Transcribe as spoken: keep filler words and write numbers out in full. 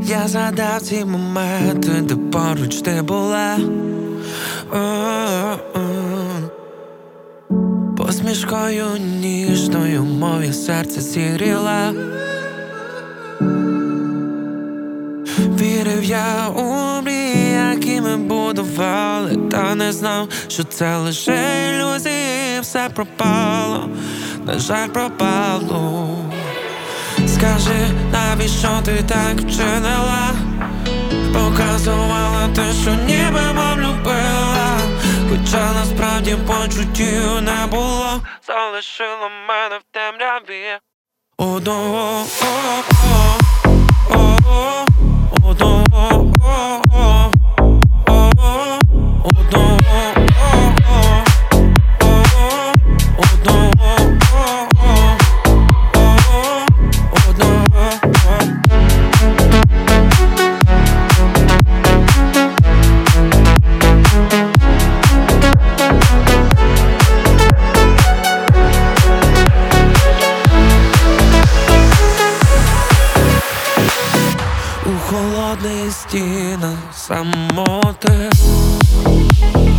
Я згадав ці моменти, де поруч ти була. Посмішкою ніжною моє серце зігріла. Вірив я у мрії, які ми будували, та не знав, що це лише ілюзії. Все пропало, на жаль, пропало. Скажи, навіщо ти так вчинила? Показувала те, що ніби мов любила, хоча насправді почуттів не було. Залишила мене в темряві одного. У холодних стінах самоти.